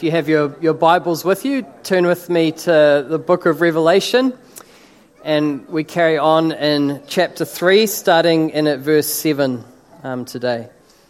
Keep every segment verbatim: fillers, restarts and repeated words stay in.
If you have your, your Bibles with you, turn with me to the book of Revelation, and we carry on in chapter three, starting in at verse seven um, today.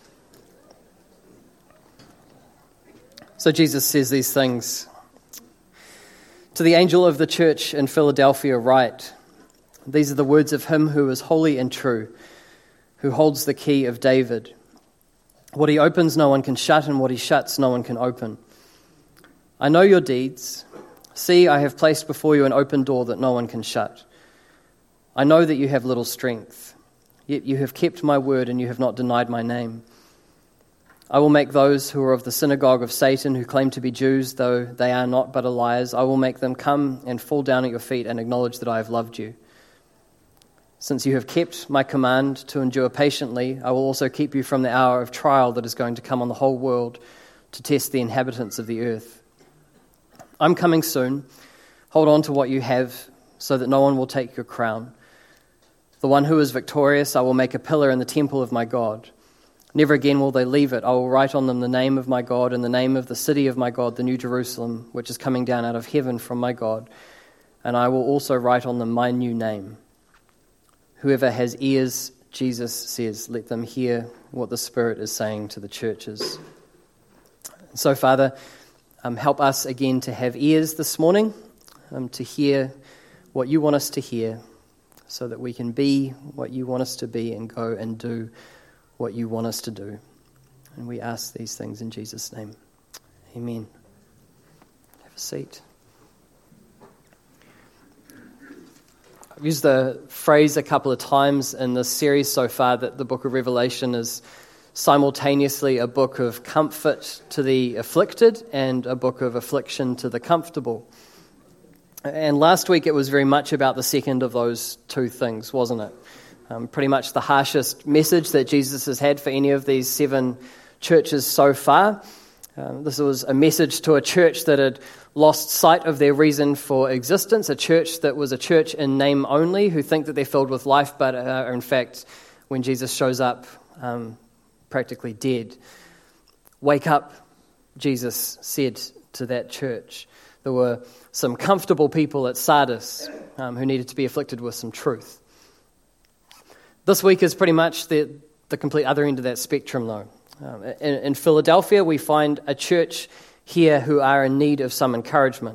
So Jesus says these things. To the angel of the church in Philadelphia write, these are the words of him who is holy and true, who holds the key of David. What he opens no one can shut, and what he shuts no one can open. I know your deeds. See, I have placed before you an open door that no one can shut. I know that you have little strength, yet you have kept my word and you have not denied my name. I will make those who are of the synagogue of Satan, who claim to be Jews, though they are not but are liars, I will make them come and fall down at your feet and acknowledge that I have loved you. Since you have kept my command to endure patiently, I will also keep you from the hour of trial that is going to come on the whole world to test the inhabitants of the earth. I'm coming soon. Hold on to what you have so that no one will take your crown. The one who is victorious, I will make a pillar in the temple of my God. Never again will they leave it. I will write on them the name of my God and the name of the city of my God, the New Jerusalem, which is coming down out of heaven from my God. And I will also write on them my new name. Whoever has ears, Jesus says, let them hear what the Spirit is saying to the churches. So, Father, Um, help us again to have ears this morning, um, to hear what you want us to hear, so that we can be what you want us to be and go and do what you want us to do. And we ask these things in Jesus' name. Amen. Have a seat. I've used the phrase a couple of times in this series so far that the book of Revelation is simultaneously a book of comfort to the afflicted and a book of affliction to the comfortable. And last week it was very much about the second of those two things, wasn't it? Um, pretty much the harshest message that Jesus has had for any of these seven churches so far. Um, this was a message to a church that had lost sight of their reason for existence, a church that was a church in name only, who think that they're filled with life, but are in fact, when Jesus shows up, um, practically dead. Wake up, Jesus said to that church. There were some comfortable people at Sardis um, who needed to be afflicted with some truth. This week is pretty much the, the complete other end of that spectrum, though. Um, in, in Philadelphia, we find a church here who are in need of some encouragement.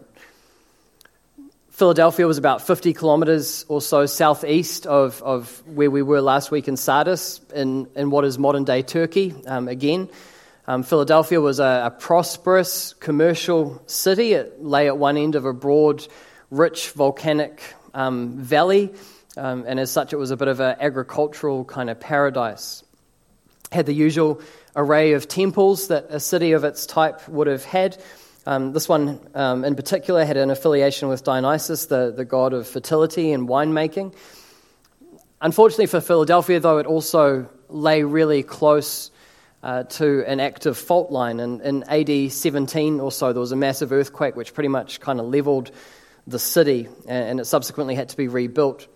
Philadelphia was about fifty kilometres or so southeast of, of where we were last week in Sardis, in, in what is modern-day Turkey. Um, again, um, Philadelphia was a, a prosperous commercial city. It lay at one end of a broad, rich, volcanic um, valley, um, and as such it was a bit of an agricultural kind of paradise. Had the usual array of temples that a city of its type would have had. Um, this one um, in particular had an affiliation with Dionysus, the, the god of fertility and winemaking. Unfortunately for Philadelphia, though, it also lay really close uh, to an active fault line. And in A D seventeen or so, there was a massive earthquake which pretty much kind of leveled the city, and it subsequently had to be rebuilt.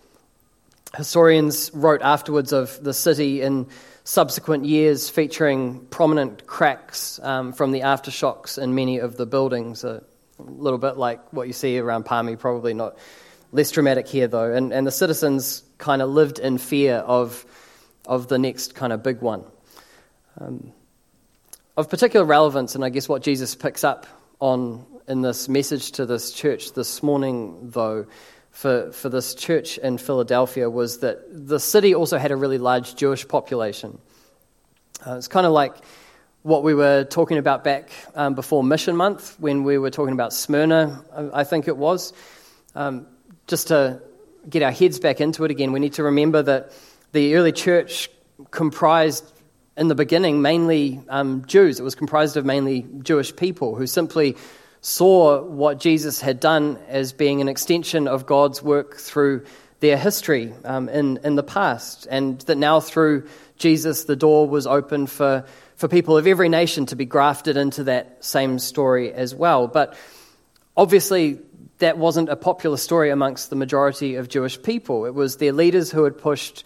Historians wrote afterwards of the city in subsequent years featuring prominent cracks um, from the aftershocks in many of the buildings, a little bit like what you see around Palmy, probably not less dramatic here though, and, and the citizens kind of lived in fear of, of the next kind of big one. Um, of particular relevance, and I guess what Jesus picks up on in this message to this church this morning though, For, for this church in Philadelphia was that the city also had a really large Jewish population. Uh, it's kind of like what we were talking about back um, before Mission Month when we were talking about Smyrna, I think it was. Um, just to get our heads back into it again, we need to remember that the early church comprised, in the beginning, mainly um, Jews. It was comprised of mainly Jewish people who simply saw what Jesus had done as being an extension of God's work through their history um, in, in the past, and that now through Jesus the door was open for, for people of every nation to be grafted into that same story as well. But obviously that wasn't a popular story amongst the majority of Jewish people. It was their leaders who had pushed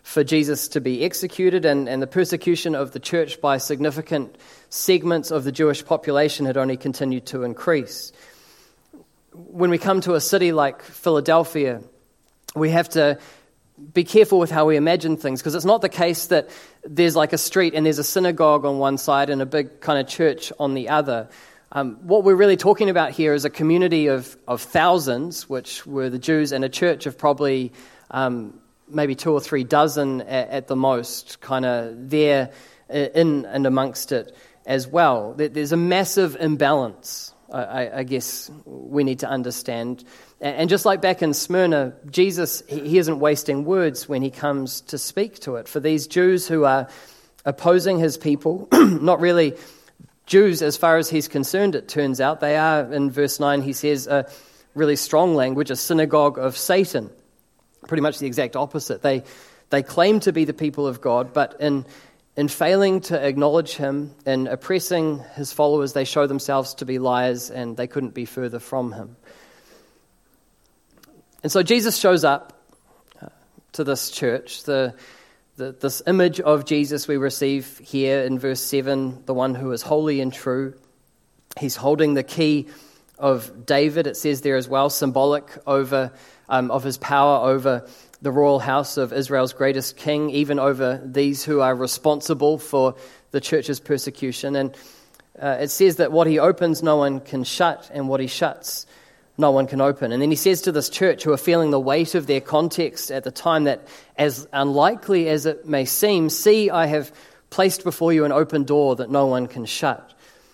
for Jesus to be executed, and, and the persecution of the church by significant segments of the Jewish population had only continued to increase. When we come to a city like Philadelphia, we have to be careful with how we imagine things, because it's not the case that there's like a street and there's a synagogue on one side and a big kind of church on the other. Um, what we're really talking about here is a community of, of thousands, which were the Jews, and a church of probably um, maybe two or three dozen at, at the most, kind of there in and amongst it as well. There's a massive imbalance, I, I guess we need to understand. And just like back in Smyrna, Jesus, he isn't wasting words when he comes to speak to it. For these Jews who are opposing his people, not really Jews as far as he's concerned, it turns out, they are, in verse nine, he says, a really strong language, a synagogue of Satan. Pretty much the exact opposite. They they claim to be the people of God, but in in failing to acknowledge him, in oppressing his followers, they show themselves to be liars, and they couldn't be further from him. And so Jesus shows up to this church. The, the this image of Jesus we receive here in verse seven, the one who is holy and true. He's holding the key of David, it says there as well, symbolic over um, of his power over the royal house of Israel's greatest king, even over these who are responsible for the church's persecution. And uh, it says that what he opens, no one can shut, and what he shuts, no one can open. And then he says to this church, who are feeling the weight of their context at the time, that as unlikely as it may seem, see, I have placed before you an open door that no one can shut.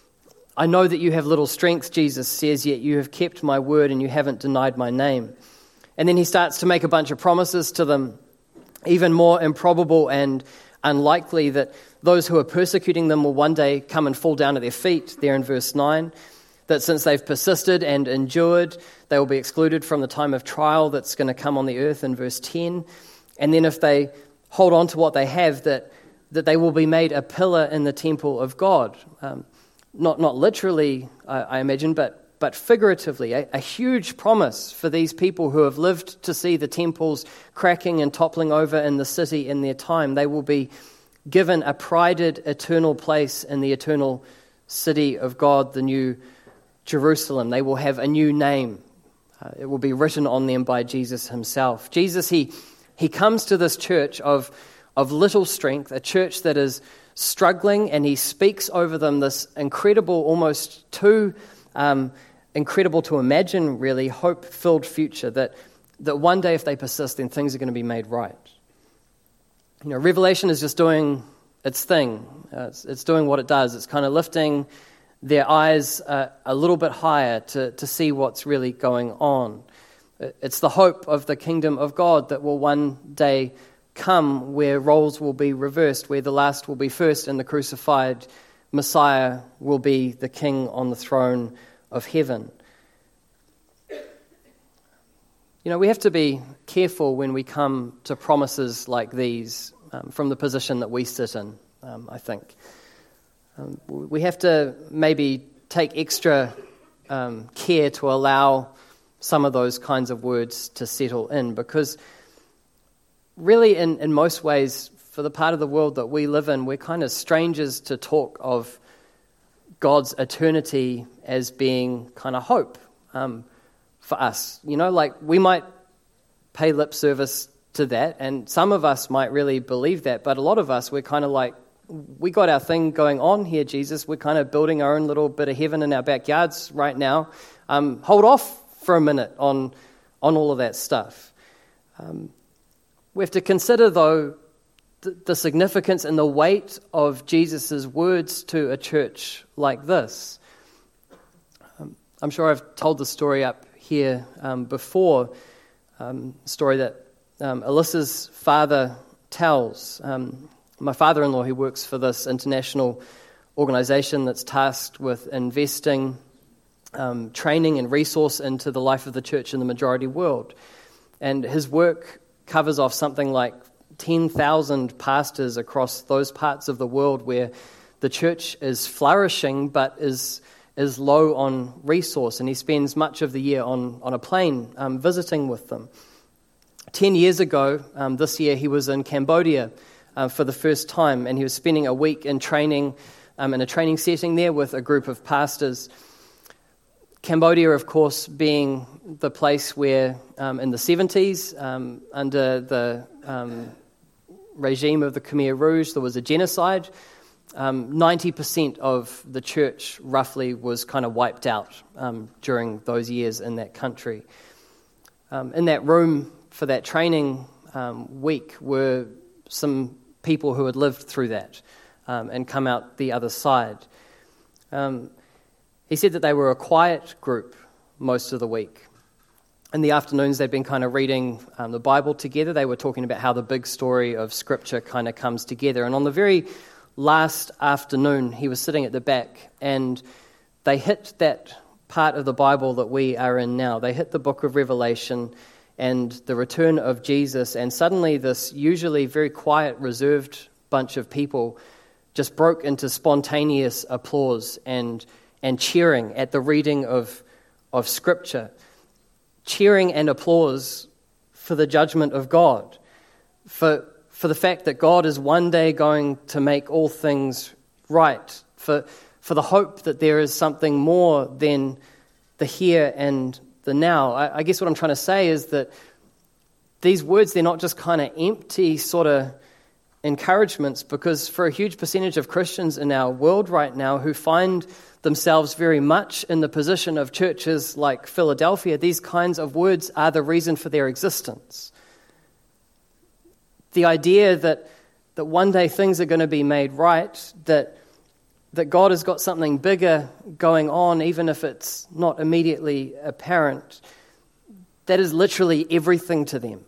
I know that you have little strength, Jesus says, yet you have kept my word and you haven't denied my name. And then he starts to make a bunch of promises to them, even more improbable and unlikely, that those who are persecuting them will one day come and fall down at their feet, there in verse nine. That since they've persisted and endured, they will be excluded from the time of trial that's going to come on the earth in verse ten. And then if they hold on to what they have, that, that they will be made a pillar in the temple of God. Um, not not literally, I, I imagine, but but figuratively, a, a huge promise for these people who have lived to see the temples cracking and toppling over in the city in their time. They will be given a prided eternal place in the eternal city of God, the new Jerusalem. They will have a new name. Uh, it will be written on them by Jesus himself. Jesus, he he comes to this church of, of little strength, a church that is struggling, and he speaks over them this incredible, almost too um, incredible to imagine, really, hope-filled future that, that one day if they persist, then things are going to be made right. You know, Revelation is just doing its thing. Uh, it's, it's doing what it does. It's kind of lifting their eyes uh, a little bit higher to, to see what's really going on. It's the hope of the kingdom of God that will one day come, where roles will be reversed, where the last will be first, and the crucified Messiah will be the king on the throne of heaven. You know, we have to be careful when we come to promises like these um, from the position that we sit in, um, I think. Um, we have to maybe take extra um, care to allow some of those kinds of words to settle in, because really in, in most ways, for the part of the world that we live in, we're kind of strangers to talk of God's eternity as being kind of hope um, for us. You know, like we might pay lip service to that, and some of us might really believe that, but a lot of us, we're kind of like, we got our thing going on here, Jesus. We're kind of building our own little bit of heaven in our backyards right now. Um, hold off for a minute on, on all of that stuff. Um, we have to consider, though, the, the significance and the weight of Jesus' words to a church like this. Um, I'm sure I've told the story up here um, before, um, story that um, Alyssa's father tells. Um, my father-in-law, who works for this international organization that's tasked with investing um, training and resource into the life of the church in the majority world. And his work covers off something like ten thousand pastors across those parts of the world where the church is flourishing but is is low on resource, and he spends much of the year on, on a plane um, visiting with them, Ten years ago, um, this year, he was in Cambodia uh, for the first time, and he was spending a week in training, um, in a training setting there with a group of pastors. Cambodia, of course, being the place where, um, in the seventies, um, under the um, regime of the Khmer Rouge, there was a genocide. Um, ninety percent of the church, roughly, was kind of wiped out um, during those years in that country. Um, in that room for that training um, week were some people who had lived through that um, and come out the other side. Um, he said that they were a quiet group most of the week. In the afternoons, they'd been kind of reading um, the Bible together. They were talking about how the big story of Scripture kind of comes together. And on the very last afternoon, he was sitting at the back, and they hit that part of the Bible that we are in now. They hit the book of Revelation and the return of Jesus, and suddenly this usually very quiet, reserved bunch of people just broke into spontaneous applause and and cheering at the reading of, of Scripture. Cheering and applause for the judgment of God, for for the fact that God is one day going to make all things right, for for the hope that there is something more than the here and the now. I, I guess what I'm trying to say is that these words, they're not just kind of empty sort of encouragements, because for a huge percentage of Christians in our world right now who find themselves very much in the position of churches like Philadelphia, these kinds of words are the reason for their existence. The idea that that one day things are going to be made right, that that God has got something bigger going on, even if it's not immediately apparent, that is literally everything to them.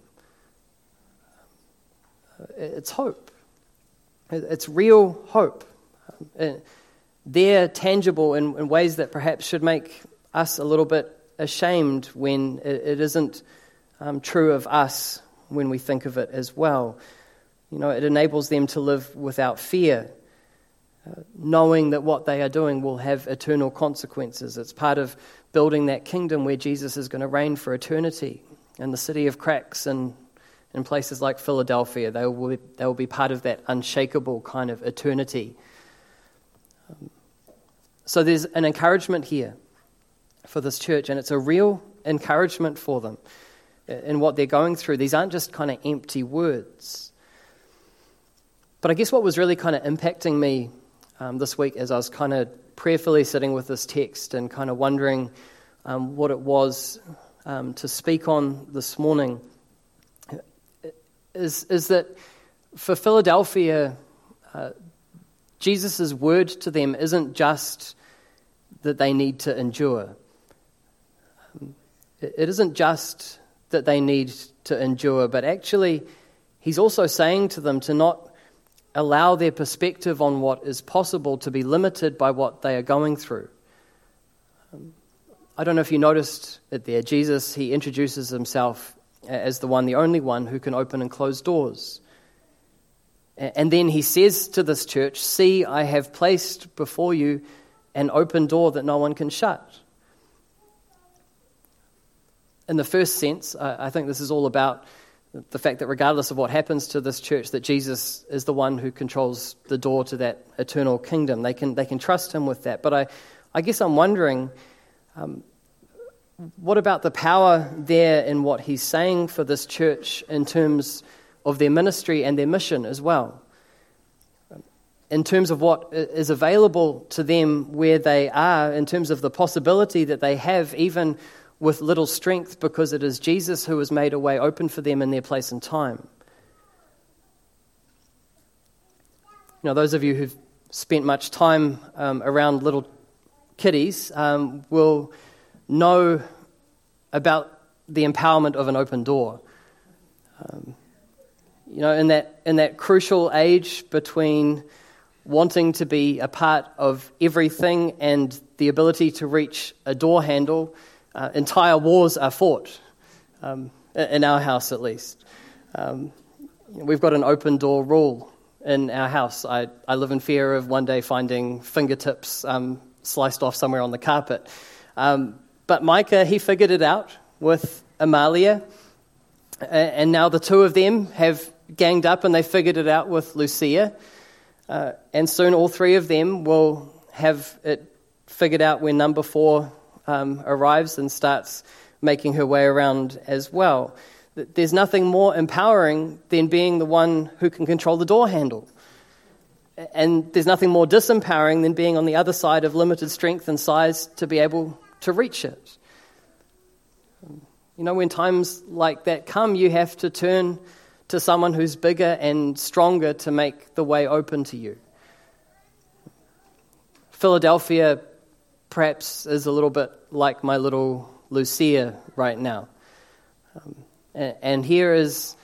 It's hope. It's real hope. They're tangible in, in ways that perhaps should make us a little bit ashamed when it, it isn't um, true of us when we think of it as well. You know, it enables them to live without fear, uh, knowing that what they are doing will have eternal consequences. It's part of building that kingdom where Jesus is going to reign for eternity. In the city of cracks and in places like Philadelphia, they will be, they will be part of that unshakable kind of eternity. Um, so there's an encouragement here for this church, and it's a real encouragement for them in what they're going through. These aren't just kind of empty words. But I guess what was really kind of impacting me um, this week as I was kind of prayerfully sitting with this text and kind of wondering um, what it was um, to speak on this morning is, is that for Philadelphia, uh, Jesus' word to them isn't just that they need to endure. Um, it, it isn't just that they need to endure, but actually he's also saying to them to not allow their perspective on what is possible to be limited by what they are going through. Um, I don't know if you noticed it there. Jesus, he introduces himself as the one, the only one who can open and close doors. And then he says to this church, "See, I have placed before you an open door that no one can shut." In the first sense, I think this is all about the fact that regardless of what happens to this church, that Jesus is the one who controls the door to that eternal kingdom. They can they can trust him with that. But I, I guess I'm wondering, um, what about the power there in what he's saying for this church in terms of their ministry and their mission as well? In terms of what is available to them where they are, in terms of the possibility that they have even with little strength, because it is Jesus who has made a way open for them in their place and time. You know, those of you who've spent much time um, around little kiddies um, will know about the empowerment of an open door. Um, you know, in that in that crucial age between wanting to be a part of everything and the ability to reach a door handle, Uh, entire wars are fought, um, in our house at least. Um, we've got an open door rule in our house. I, I live in fear of one day finding fingertips um, sliced off somewhere on the carpet. Um, but Micah, he figured it out with Amalia. And now the two of them have ganged up and they figured it out with Lucia. Uh, and soon all three of them will have it figured out when number four um, arrives and starts making her way around as well. There's nothing more empowering than being the one who can control the door handle. And there's nothing more disempowering than being on the other side of limited strength and size to be able to reach it. You know, when times like that come, you have to turn to someone who's bigger and stronger to make the way open to you. Philadelphia perhaps is a little bit like my little Lucia right now. Um, and, and here is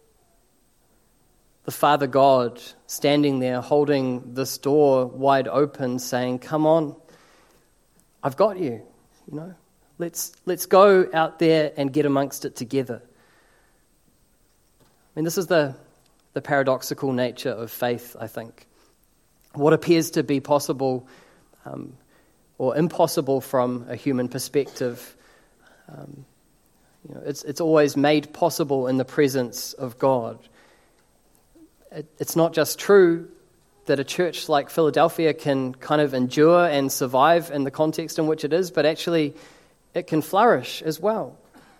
the Father God standing there holding this door wide open saying, come on, I've got you, you know. Let's let's go out there and get amongst it together. I mean, this is the, the paradoxical nature of faith, I think. What appears to be possible um, or impossible from a human perspective, um, you know, it's it's always made possible in the presence of God. It, it's not just true that a church like Philadelphia can kind of endure and survive in the context in which it is, but actually it can flourish as well.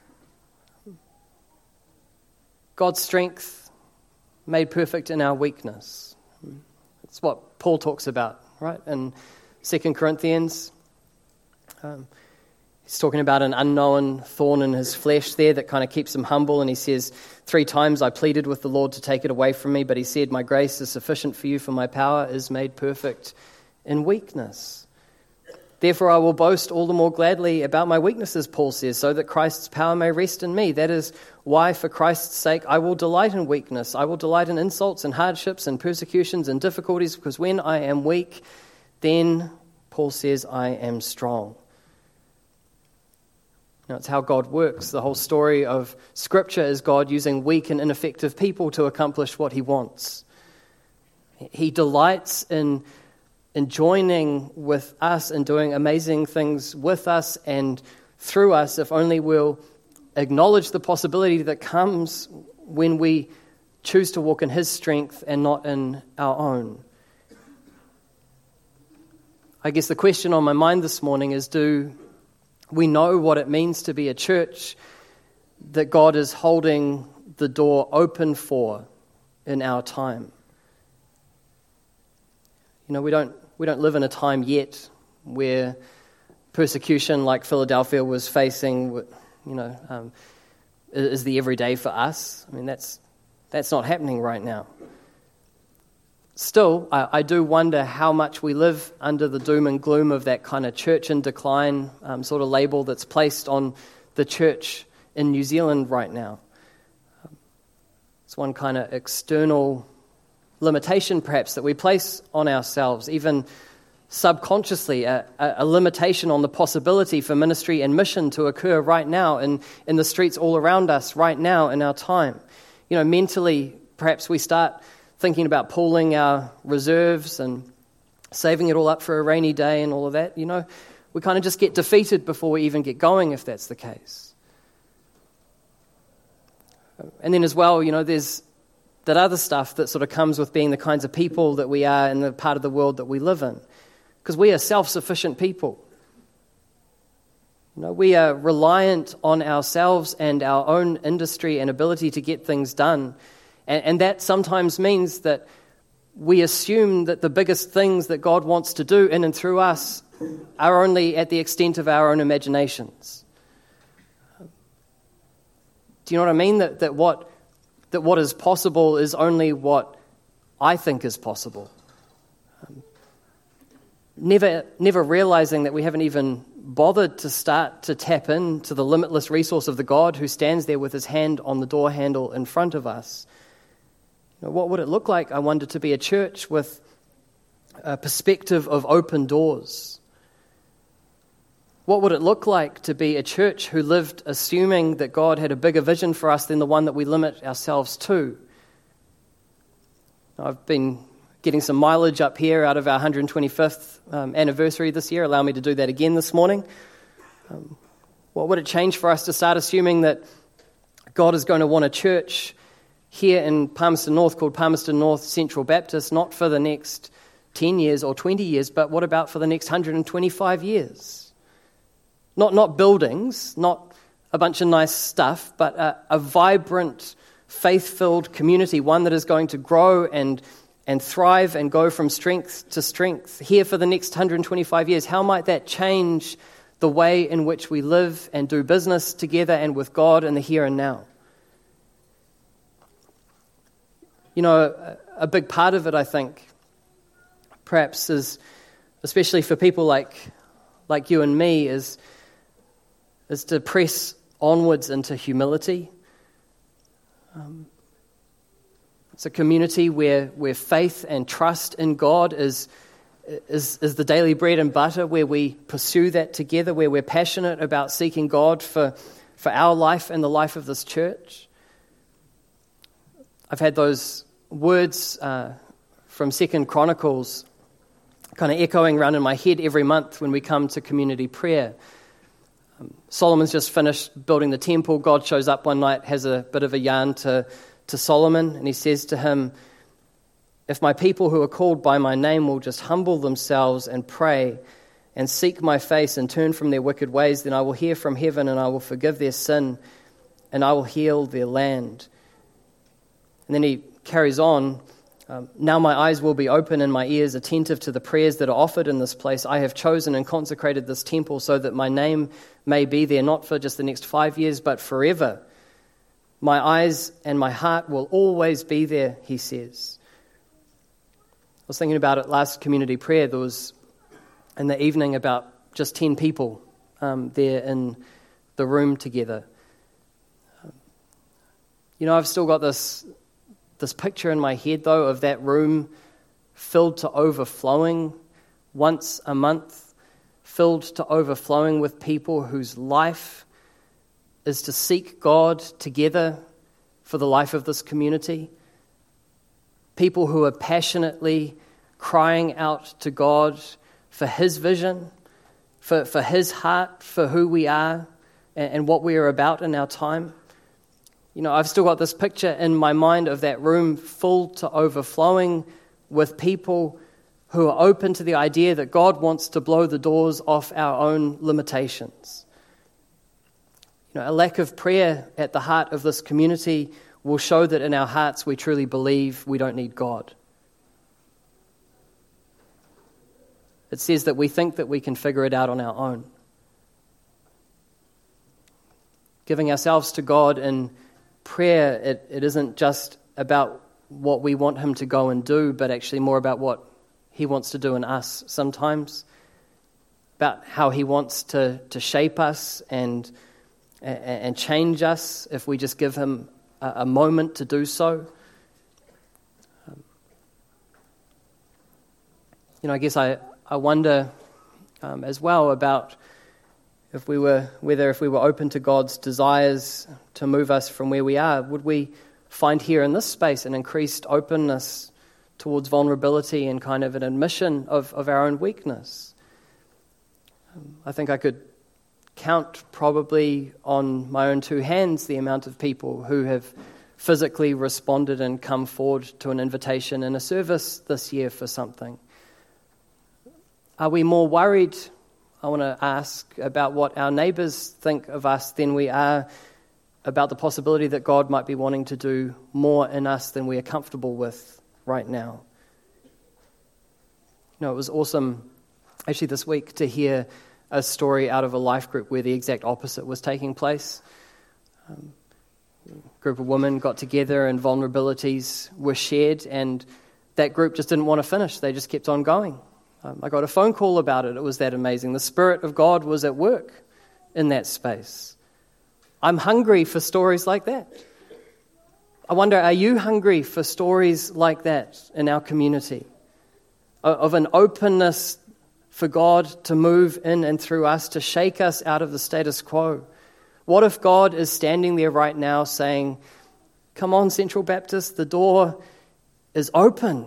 God's strength made perfect in our weakness. That's what Paul talks about, right? In Second Corinthians, um, he's talking about an unknown thorn in his flesh there that kind of keeps him humble. And he says, three times I pleaded with the Lord to take it away from me, but he said, my grace is sufficient for you, for my power is made perfect in weakness. Therefore I will boast all the more gladly about my weaknesses, Paul says, so that Christ's power may rest in me. That is why, for Christ's sake, I will delight in weakness. I will delight in insults and hardships and persecutions and difficulties, because when I am weak, then, Paul says, I am strong. Now, it's how God works. The whole story of Scripture is God using weak and ineffective people to accomplish what he wants. He delights in in joining with us and doing amazing things with us and through us, if only we'll acknowledge the possibility that comes when we choose to walk in his strength and not in our own. I guess the question on my mind this morning is, do we know what it means to be a church that God is holding the door open for in our time? You know, we don't we don't live in a time yet where persecution like Philadelphia was facing, you know, um, is the everyday for us. I mean, that's that's not happening right now. Still, I, I do wonder how much we live under the doom and gloom of that kind of church in decline um, sort of label that's placed on the church in New Zealand right now. Um, it's one kind of external limitation perhaps that we place on ourselves, even subconsciously, a, a limitation on the possibility for ministry and mission to occur right now in, in the streets all around us right now in our time. You know, mentally, perhaps we start thinking about pooling our reserves and saving it all up for a rainy day and all of that. You know, we kind of just get defeated before we even get going if that's the case. And then as well, you know, there's that other stuff that sort of comes with being the kinds of people that we are in the part of the world that we live in. Because we are self-sufficient people. You know, we are reliant on ourselves and our own industry and ability to get things done. And, and that sometimes means that we assume that the biggest things that God wants to do in and through us are only at the extent of our own imaginations. Do you know what I mean? That, that what that what is possible is only what I think is possible. Um, never, never realizing that we haven't even bothered to start to tap into the limitless resource of the God who stands there with his hand on the door handle in front of us. You know, what would it look like, I wonder, to be a church with a perspective of open doors? What would it look like to be a church who lived assuming that God had a bigger vision for us than the one that we limit ourselves to? I've been getting some mileage up here out of our one hundred twenty-fifth um, anniversary this year. Allow me to do that again this morning. Um, what would it change for us to start assuming that God is going to want a church here in Palmerston North called Palmerston North Central Baptist, not for the next ten years or twenty years, but what about for the next one hundred twenty-five years? Not, not buildings, not a bunch of nice stuff, but a, a vibrant, faith-filled community, one that is going to grow and, and thrive and go from strength to strength here for the next one hundred twenty-five years. How might that change the way in which we live and do business together and with God in the here and now? You know, a, a big part of it, I think, perhaps is, especially for people like like you and me, is, is to press onwards into humility. Um, it's a community where, where faith and trust in God is, is, is the daily bread and butter, where we pursue that together, where we're passionate about seeking God for, for our life and the life of this church. I've had those words uh, from Second Chronicles kind of echoing around in my head every month when we come to community prayer. Um, Solomon's just finished building the temple. God shows up one night, has a bit of a yarn to, to Solomon, and he says to him, "If my people who are called by my name will just humble themselves and pray and seek my face and turn from their wicked ways, then I will hear from heaven and I will forgive their sin and I will heal their land." And then he carries on, um, "Now my eyes will be open and my ears attentive to the prayers that are offered in this place. I have chosen and consecrated this temple so that my name may be there, not for just the next five years, but forever. My eyes and my heart will always be there," he says. I was thinking about it last community prayer. There was, in the evening, about just ten people um, there in the room together. You know, I've still got this this picture in my head, though, of that room filled to overflowing once a month, filled to overflowing with people whose life is to seek God together for the life of this community. People who are passionately crying out to God for His vision, for, for His heart, for who we are and, and what we are about in our time. You know, I've still got this picture in my mind of that room full to overflowing with people who are open to the idea that God wants to blow the doors off our own limitations. You know, a lack of prayer at the heart of this community will show that in our hearts we truly believe we don't need God. It says that we think that we can figure it out on our own. Giving ourselves to God in prayer, it, it isn't just about what we want Him to go and do, but actually more about what He wants to do in us sometimes, about how He wants to, to shape us and, and change us if we just give Him a, a moment to do so. Um, you know, I guess I, I wonder um, as well about If we were, whether if we were open to God's desires to move us from where we are, would we find here in this space an increased openness towards vulnerability and kind of an admission of, of our own weakness? Um, I think I could count probably on my own two hands the amount of people who have physically responded and come forward to an invitation in a service this year for something. Are we more worried, I want to ask, about what our neighbours think of us than we are about the possibility that God might be wanting to do more in us than we are comfortable with right now? You know, it was awesome actually this week to hear a story out of a life group where the exact opposite was taking place. Um, a group of women got together and vulnerabilities were shared, and that group just didn't want to finish. They just kept on going. Um, I got a phone call about it. It was that amazing. The Spirit of God was at work in that space. I'm hungry for stories like that. I wonder, are you hungry for stories like that in our community? Of an openness for God to move in and through us, to shake us out of the status quo. What if God is standing there right now saying, "Come on, Central Baptist, the door is open.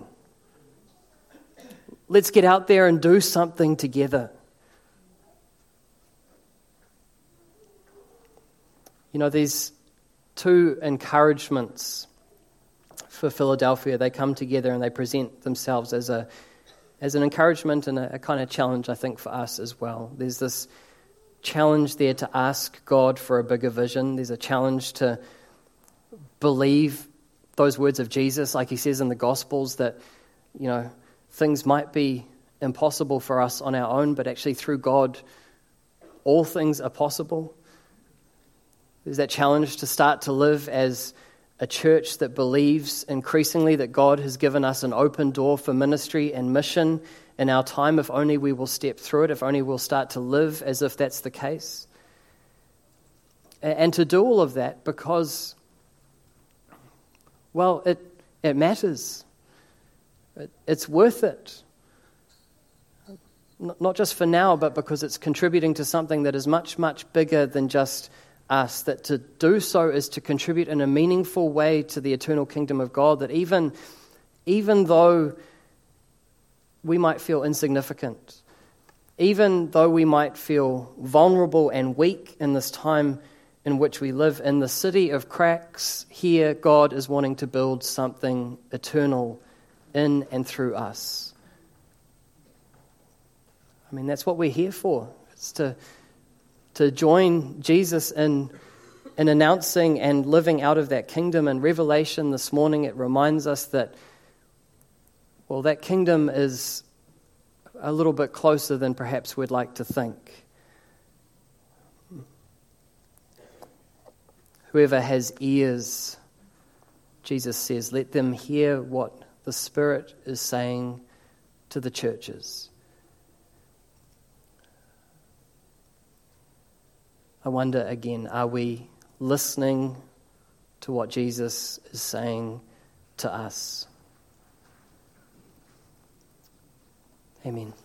Let's get out there and do something together." You know, these two encouragements for Philadelphia. They come together and they present themselves as a as an encouragement and a, a kind of challenge, I think, for us as well. There's this challenge there to ask God for a bigger vision. There's a challenge to believe those words of Jesus, like he says in the Gospels, that, you know, things might be impossible for us on our own, but actually through God, all things are possible. There's that challenge to start to live as a church that believes increasingly that God has given us an open door for ministry and mission in our time, if only we will step through it, if only we'll start to live as if that's the case. And to do all of that because, well, it it matters. It, it's worth it. Not just for now, but because it's contributing to something that is much, much bigger than just us. That to do so is to contribute in a meaningful way to the eternal kingdom of God, that even, even though we might feel insignificant, even though we might feel vulnerable and weak in this time in which we live, in the city of cracks, here God is wanting to build something eternal in and through us. I mean, that's what we're here for. It's to to join Jesus in, in announcing and living out of that kingdom. In Revelation this morning, it reminds us that, well, that kingdom is a little bit closer than perhaps we'd like to think. Whoever has ears, Jesus says, let them hear what the Spirit is saying to the churches. I wonder again, are we listening to what Jesus is saying to us? Amen.